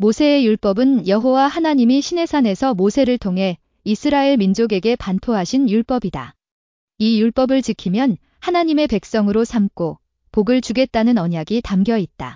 모세의 율법은 여호와 하나님이 시내산에서 모세를 통해 이스라엘 민족에게 반포하신 율법이다. 이 율법을 지키면 하나님의 백성으로 삼고 복을 주겠다는 언약이 담겨 있다.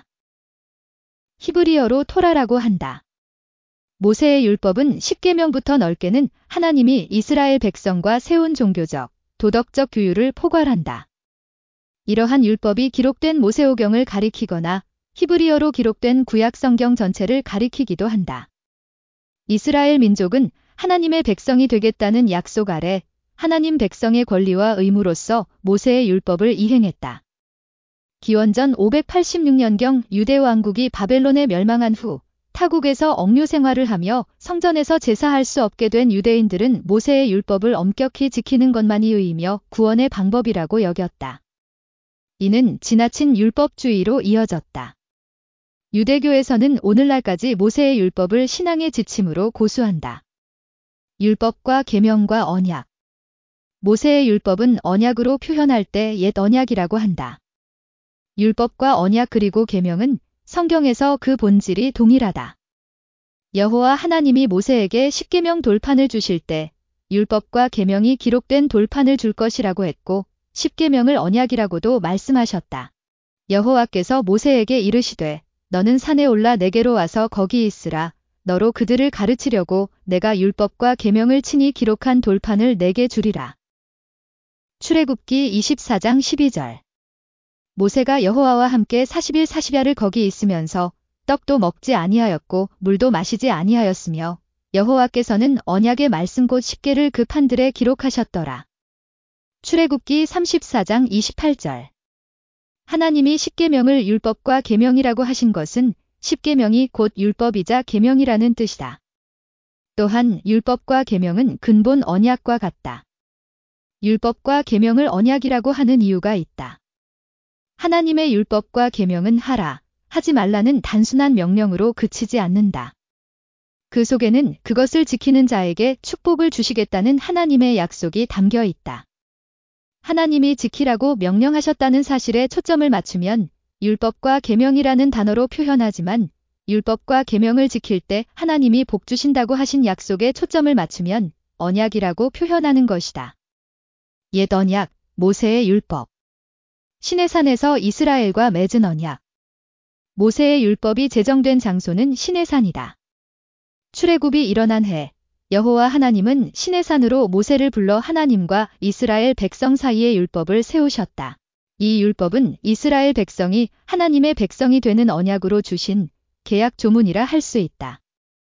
히브리어로 토라라고 한다. 모세의 율법은 10계명부터 넓게는 하나님이 이스라엘 백성과 세운 종교적, 도덕적 규율을 포괄한다. 이러한 율법이 기록된 모세오경을 가리키거나 히브리어로 기록된 구약 성경 전체를 가리키기도 한다. 이스라엘 민족은 하나님의 백성이 되겠다는 약속 아래 하나님 백성의 권리와 의무로서 모세의 율법을 이행했다. 기원전 586년경 유대 왕국이 바벨론에 멸망한 후 타국에서 억류 생활을 하며 성전에서 제사할 수 없게 된 유대인들은 모세의 율법을 엄격히 지키는 것만이 의이며 구원의 방법이라고 여겼다. 이는 지나친 율법주의로 이어졌다. 유대교에서는 오늘날까지 모세의 율법을 신앙의 지침으로 고수한다. 율법과 계명과 언약. 모세의 율법은 언약으로 표현할 때 옛 언약이라고 한다. 율법과 언약 그리고 계명은 성경에서 그 본질이 동일하다. 여호와 하나님이 모세에게 십계명 돌판을 주실 때 율법과 계명이 기록된 돌판을 줄 것이라고 했고 십계명을 언약이라고도 말씀하셨다. 여호와께서 모세에게 이르시되 너는 산에 올라 내게로 와서 거기 있으라. 너로 그들을 가르치려고 내가 율법과 계명을 친히 기록한 돌판을 내게 주리라. 출애굽기 24장 12절. 모세가 여호와와 함께 40일 40야를 거기 있으면서 떡도 먹지 아니하였고 물도 마시지 아니하였으며 여호와께서는 언약의 말씀 곧 십계를 그 판들에 기록하셨더라. 출애굽기 34장 28절. 하나님이 십계명을 율법과 계명이라고 하신 것은 십계명이 곧 율법이자 계명이라는 뜻이다. 또한 율법과 계명은 근본 언약과 같다. 율법과 계명을 언약이라고 하는 이유가 있다. 하나님의 율법과 계명은 하라, 하지 말라는 단순한 명령으로 그치지 않는다. 그 속에는 그것을 지키는 자에게 축복을 주시겠다는 하나님의 약속이 담겨 있다. 하나님이 지키라고 명령하셨다는 사실에 초점을 맞추면 율법과 계명이라는 단어로 표현하지만 율법과 계명을 지킬 때 하나님이 복 주신다고 하신 약속에 초점을 맞추면 언약이라고 표현하는 것이다. 옛 언약, 모세의 율법. 시내산에서 이스라엘과 맺은 언약. 모세의 율법이 제정된 장소는 시내산이다. 출애굽이 일어난 해 여호와 하나님은 시내산으로 모세를 불러 하나님과 이스라엘 백성 사이의 율법을 세우셨다. 이 율법은 이스라엘 백성이 하나님의 백성이 되는 언약으로 주신 계약 조문이라 할 수 있다.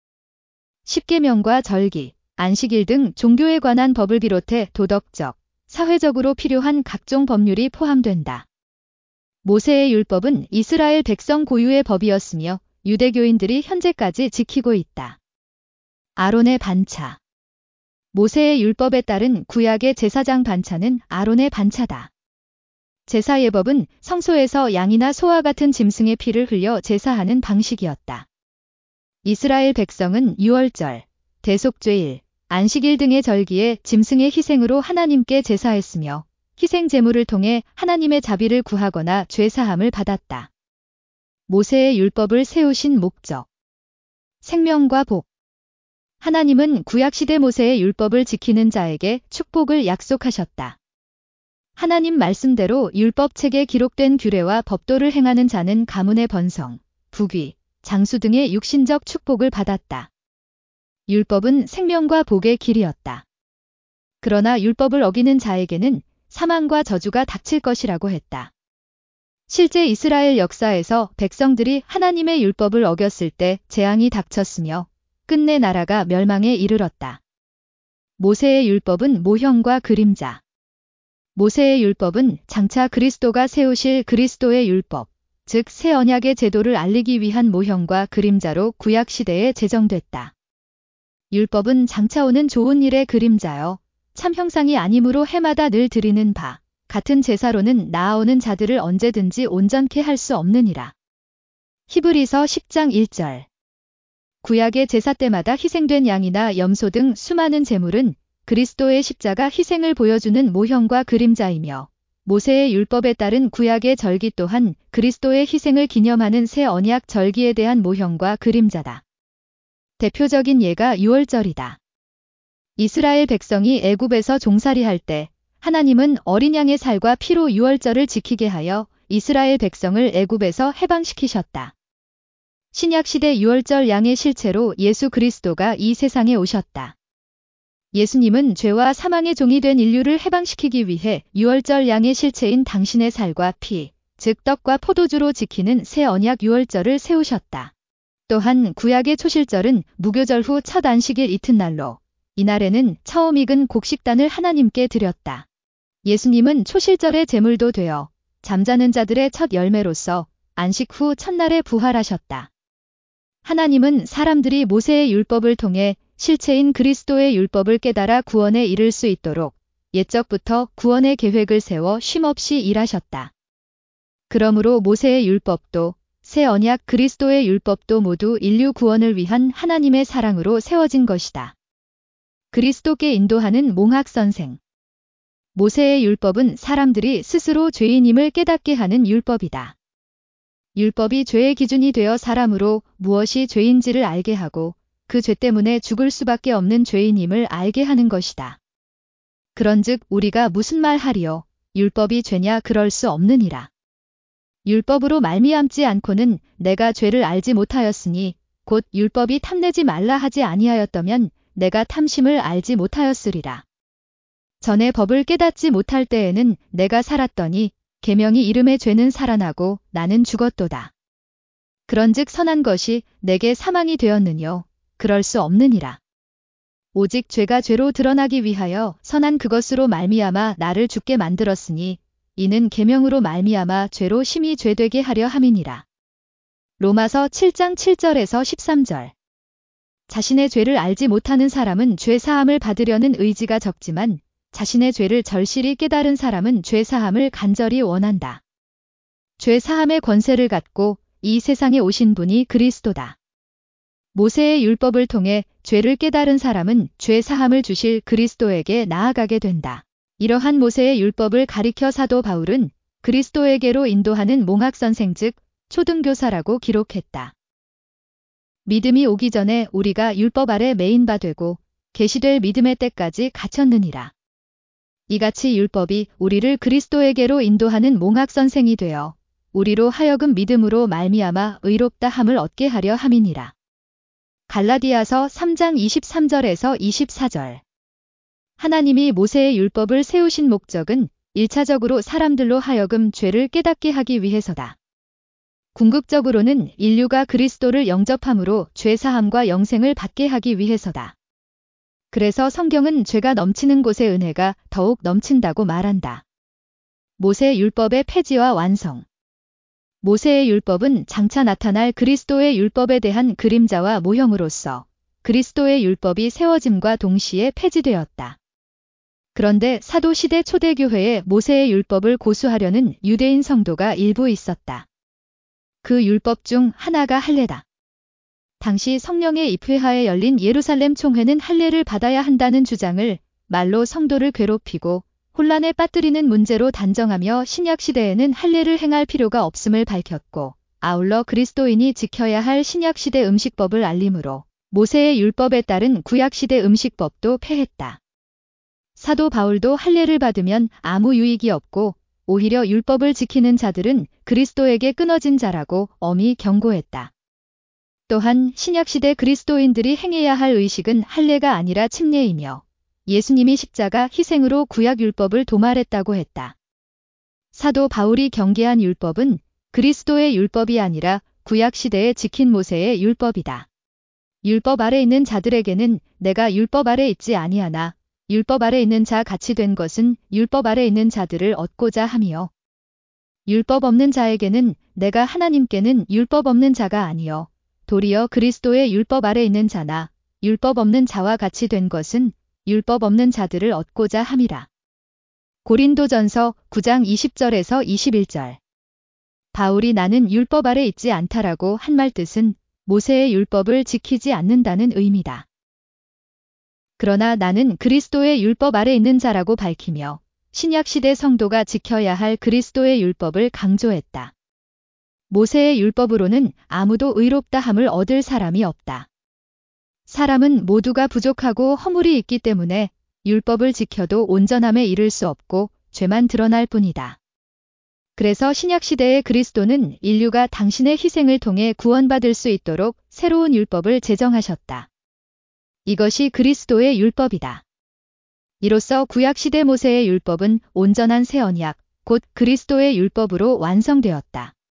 십계명과 절기, 안식일 등 종교에 관한 법을 비롯해 도덕적, 사회적으로 필요한 각종 법률이 포함된다. 모세의 율법은 이스라엘 백성 고유의 법이었으며 유대교인들이 현재까지 지키고 있다. 아론의 반차. 모세의 율법에 따른 구약의 제사장 반차는 아론의 반차다. 제사 예법은 성소에서 양이나 소와 같은 짐승의 피를 흘려 제사하는 방식이었다. 이스라엘 백성은 유월절, 대속죄일, 안식일 등의 절기에 짐승의 희생으로 하나님께 제사했으며 희생 제물을 통해 하나님의 자비를 구하거나 죄사함을 받았다. 모세의 율법을 세우신 목적. 생명과 복. 하나님은 구약시대 모세의 율법을 지키는 자에게 축복을 약속하셨다. 하나님 말씀대로 율법책에 기록된 규례와 법도를 행하는 자는 가문의 번성, 부귀, 장수 등의 육신적 축복을 받았다. 율법은 생명과 복의 길이었다. 그러나 율법을 어기는 자에게는 사망과 저주가 닥칠 것이라고 했다. 실제 이스라엘 역사에서 백성들이 하나님의 율법을 어겼을 때 재앙이 닥쳤으며 끝내 나라가 멸망에 이르렀다. 모세의 율법은 모형과 그림자. 모세의 율법은 장차 그리스도가 세우실 그리스도의 율법, 즉 새 언약의 제도를 알리기 위한 모형과 그림자로 구약시대에 제정됐다. 율법은 장차 오는 좋은 일의 그림자여 참 형상이 아니므로 해마다 늘 드리는 바 같은 제사로는 나아오는 자들을 언제든지 온전케 할 수 없느니라. 히브리서 10장 1절. 구약의 제사 때마다 희생된 양이나 염소 등 수많은 제물은 그리스도의 십자가 희생을 보여주는 모형과 그림자이며 모세의 율법에 따른 구약의 절기 또한 그리스도의 희생을 기념하는 새 언약 절기에 대한 모형과 그림자다. 대표적인 예가 유월절이다. 이스라엘 백성이 애굽에서 종살이할 때 하나님은 어린 양의 살과 피로 유월절을 지키게 하여 이스라엘 백성을 애굽에서 해방시키셨다. 신약시대 유월절 양의 실체로 예수 그리스도가 이 세상에 오셨다. 예수님은 죄와 사망의 종이 된 인류를 해방시키기 위해 유월절 양의 실체인 당신의 살과 피, 즉 떡과 포도주로 지키는 새 언약 유월절을 세우셨다. 또한 구약의 초실절은 무교절 후 첫 안식일 이튿날로 이날에는 처음 익은 곡식단을 하나님께 드렸다. 예수님은 초실절의 제물도 되어 잠자는 자들의 첫 열매로서 안식 후 첫날에 부활하셨다. 하나님은 사람들이 모세의 율법을 통해 실체인 그리스도의 율법을 깨달아 구원에 이를 수 있도록 옛적부터 구원의 계획을 세워 쉼없이 일하셨다. 그러므로 모세의 율법도 새 언약 그리스도의 율법도 모두 인류 구원을 위한 하나님의 사랑으로 세워진 것이다. 그리스도께 인도하는 몽학선생. 모세의 율법은 사람들이 스스로 죄인임을 깨닫게 하는 율법이다. 율법이 죄의 기준이 되어 사람으로 무엇이 죄인지를 알게 하고 그 죄 때문에 죽을 수밖에 없는 죄인임을 알게 하는 것이다. 그런즉 우리가 무슨 말 하리요? 율법이 죄냐? 그럴 수 없느니라. 율법으로 말미암지 않고는 내가 죄를 알지 못하였으니 곧 율법이 탐내지 말라 하지 아니하였다면 내가 탐심을 알지 못하였으리라. 전에 법을 깨닫지 못할 때에는 내가 살았더니 계명이 이름의 죄는 살아나고 나는 죽었도다. 그런즉 선한 것이 내게 사망이 되었느뇨? 그럴 수 없느니라. 오직 죄가 죄로 드러나기 위하여 선한 그것으로 말미암아 나를 죽게 만들었으니 이는 계명으로 말미암아 죄로 심히 죄되게 하려 함이니라. 로마서 7장 7절에서 13절. 자신의 죄를 알지 못하는 사람은 죄 사함을 받으려는 의지가 적지만 자신의 죄를 절실히 깨달은 사람은 죄 사함을 간절히 원한다. 죄 사함의 권세를 갖고 이 세상에 오신 분이 그리스도다. 모세의 율법을 통해 죄를 깨달은 사람은 죄 사함을 주실 그리스도에게 나아가게 된다. 이러한 모세의 율법을 가리켜 사도 바울은 그리스도에게로 인도하는 몽학선생 즉 초등교사라고 기록했다. 믿음이 오기 전에 우리가 율법 아래 매인 바 되고 계시될 믿음의 때까지 갇혔느니라. 이같이 율법이 우리를 그리스도에게로 인도하는 몽학선생이 되어 우리로 하여금 믿음으로 말미암아 의롭다 함을 얻게 하려 함이니라. 갈라디아서 3장 23절에서 24절. 하나님이 모세의 율법을 세우신 목적은 1차적으로 사람들로 하여금 죄를 깨닫게 하기 위해서다. 궁극적으로는 인류가 그리스도를 영접함으로 죄 사함과 영생을 받게 하기 위해서다. 그래서 성경은 죄가 넘치는 곳에 은혜가 더욱 넘친다고 말한다. 모세 율법의 폐지와 완성. 모세의 율법은 장차 나타날 그리스도의 율법에 대한 그림자와 모형으로서 그리스도의 율법이 세워짐과 동시에 폐지되었다. 그런데 사도시대 초대교회에 모세의 율법을 고수하려는 유대인 성도가 일부 있었다. 그 율법 중 하나가 할례다. 당시 성령의 입회하에 열린 예루살렘 총회는 할례를 받아야 한다는 주장을 말로 성도를 괴롭히고 혼란에 빠뜨리는 문제로 단정하며 신약시대에는 할례를 행할 필요가 없음을 밝혔고 아울러 그리스도인이 지켜야 할 신약시대 음식법을 알림으로 모세의 율법에 따른 구약시대 음식법도 폐했다. 사도 바울도 할례를 받으면 아무 유익이 없고 오히려 율법을 지키는 자들은 그리스도에게 끊어진 자라고 엄히 경고했다. 또한 신약시대 그리스도인들이 행해야 할 의식은 할례가 아니라 침례이며 예수님이 십자가 희생으로 구약율법을 도말했다고 했다. 사도 바울이 경계한 율법은 그리스도의 율법이 아니라 구약시대에 지킨 모세의 율법이다. 율법 아래 있는 자들에게는 내가 율법 아래 있지 아니하나 율법 아래 있는 자 같이 된 것은 율법 아래 있는 자들을 얻고자 함이요. 율법 없는 자에게는 내가 하나님께는 율법 없는 자가 아니요. 도리어 그리스도의 율법 아래 있는 자나 율법 없는 자와 같이 된 것은 율법 없는 자들을 얻고자 함이라. 고린도전서 9장 20절에서 21절. 바울이 나는 율법 아래 있지 않다라고 한 말 뜻은 모세의 율법을 지키지 않는다는 의미다. 그러나 나는 그리스도의 율법 아래 있는 자라고 밝히며 신약시대 성도가 지켜야 할 그리스도의 율법을 강조했다. 모세의 율법으로는 아무도 의롭다 함을 얻을 사람이 없다. 사람은 모두가 부족하고 허물이 있기 때문에 율법을 지켜도 온전함에 이를 수 없고 죄만 드러날 뿐이다. 그래서 신약시대의 그리스도는 인류가 당신의 희생을 통해 구원받을 수 있도록 새로운 율법을 제정하셨다. 이것이 그리스도의 율법이다. 이로써 구약시대 모세의 율법은 온전한 새 언약, 곧 그리스도의 율법으로 완성되었다.